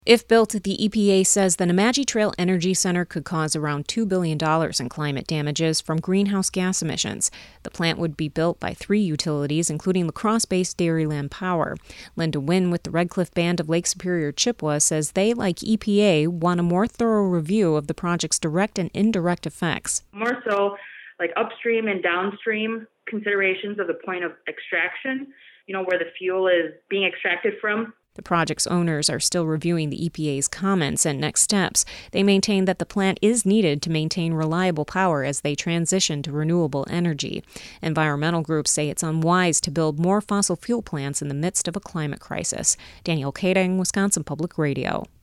If built, the EPA says the Nemadji Trail Energy Center could cause around $2 billion in climate damages from greenhouse gas emissions. The plant would be built by 3 utilities, including La Crosse-based Dairyland Power. Linda Wynn with the Red Cliff Band of Lake Superior Chippewa says they, like EPA, want a more thorough review of the project's direct and indirect effects. More so like upstream and downstream considerations of the point of extraction, where the fuel is being extracted from. The project's owners are still reviewing the EPA's comments and next steps. They maintain that the plant is needed to maintain reliable power as they transition to renewable energy. Environmental groups say it's unwise to build more fossil fuel plants in the midst of a climate crisis. Danielle Kading, Wisconsin Public Radio.